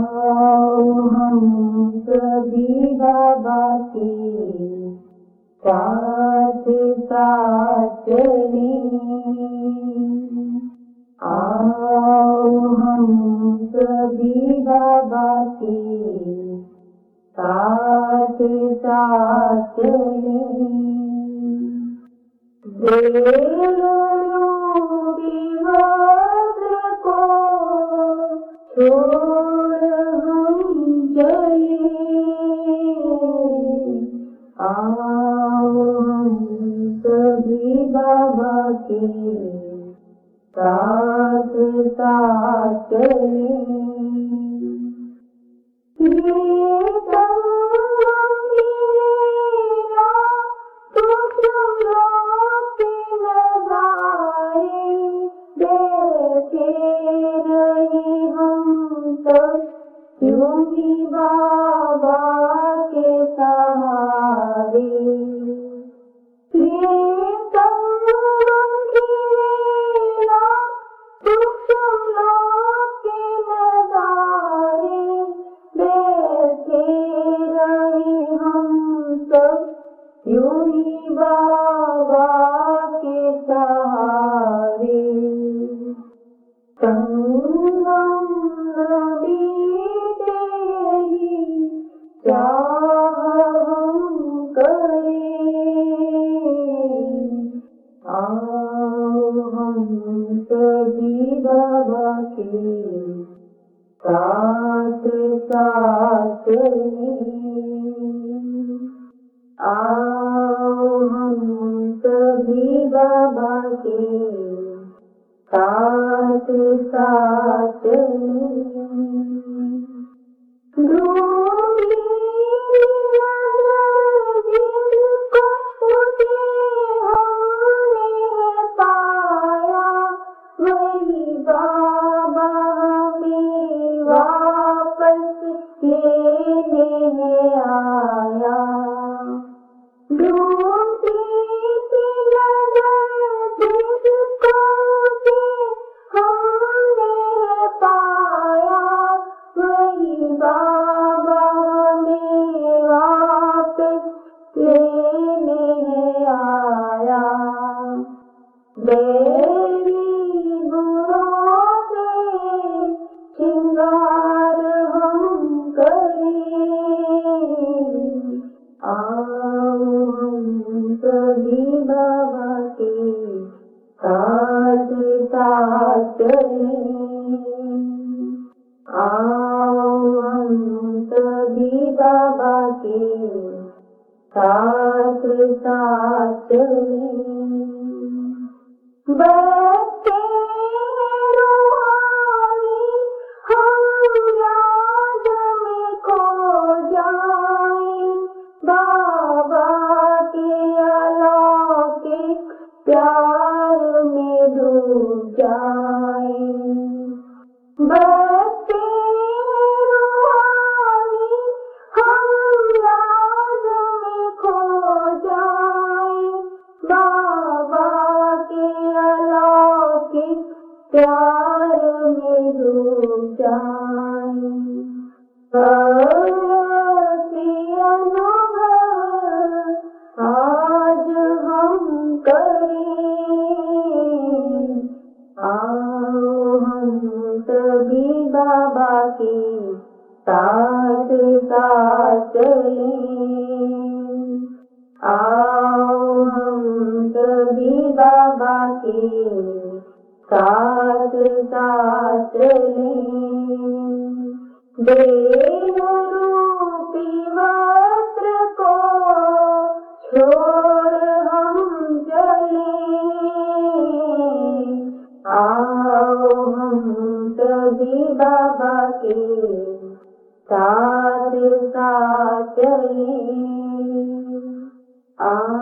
आओ हम सभी बाबा के साथ साथ चलें। आओ हम सभी बाबा के साथ साथ चलें। छोड़ हम चले। आओ हम सभी बाबा के साथ साथ चले। योगी बाबा के सहारे योगी बाबा के सहारे। संगम नबी तेरी चाह हम करें। आओ हम सभी बाबा के साथ साथ चलें। आओ हम सभी बाबा के साथ साथ पाया वही बाबा में वापस लेने आया। बाबा में वापस लेने आया। बेरी गुणों से श्रृंगार हम करें। आओ हम सभी बाबा के साथ साथ चलें। आओ हम सभी बाबा के साथ साथ चलें। बच्चे रूहानी हम याद में खो जाएं। बाबा के अलौकिक प्यार में डूब जाएं। बच्चे रूहानी हम याद में खो जाएं। बाबा के अलौकिक प्यार में डूब जाएं। अनुभव आज हम करें। आओ हम सभी बाबा के साथ साथ चलें। आओ हम सभी बाबा के साथ साथ चलें। देह रूपी वस्त्र को छोड़ हम चलें। आओ हम सभी बाबा के साथ साथ चलें।